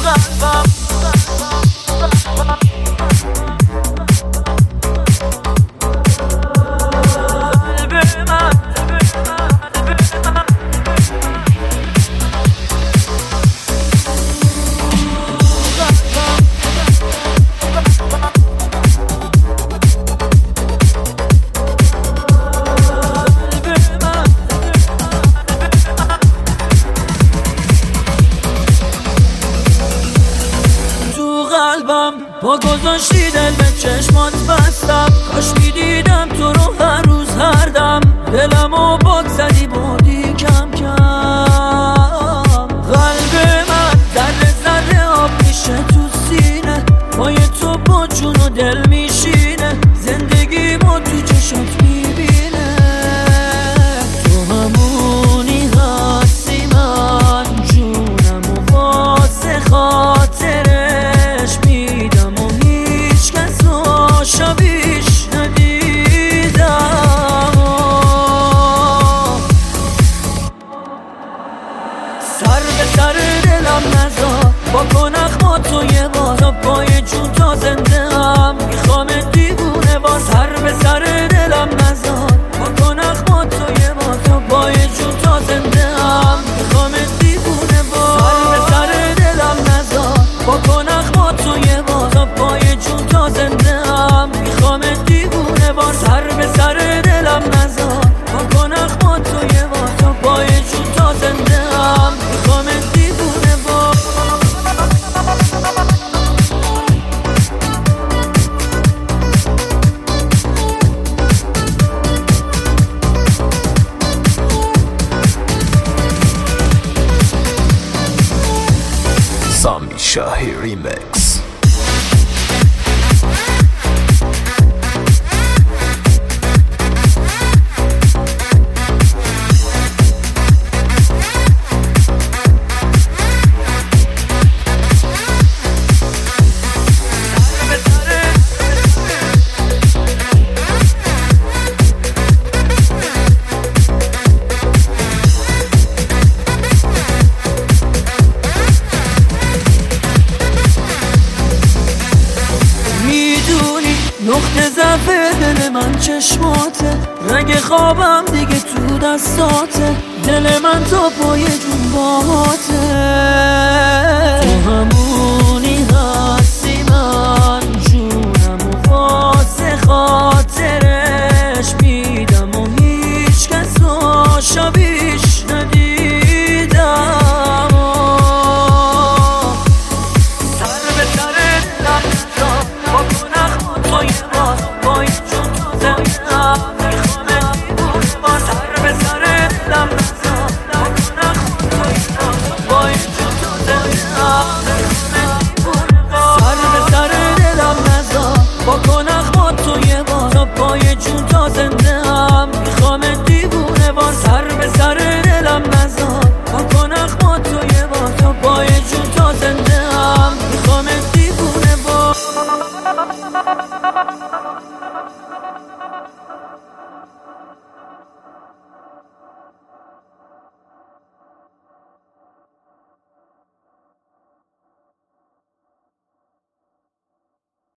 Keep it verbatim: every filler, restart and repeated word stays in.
با گذاشتی دل به چشمات بستم، کاش میدیدم تو رو هر روز هر دم. دلمو بگذدی بودی کم کم. قلب من ذره ذره آب میشه تو سینه، پای تو با جون و دل میشینه، زندگی ما تو چشات میبینه. تو همونی هستی من جونم و واسه خاطرش میدم و هیچ کس رو شبیش ندیدم. سر به سر دلم نزار، با کنخ ما تو یه بار تا پای جون تا زنده هم میخوام دیوونه باز. سر به سر دلم نزار، با کنخ ما تو یه بار تا پای جون تا زنده هم میخوام دیوونه باز. سر به سر دلم نزار، با کنخ ما تو یه بار تا پای جون تا زنده هم میخوام دیوونه باز. سر به سر دلم نزار، با کنخ ما تو یه بار تا پای جون تا زنده هم میخوام دیوونه باز. Sami Shahi Remix. نقطه ضعف دل من چشماته، رنگ خوابم دیگه تو دستاته، دل من تا پای جون باهاته.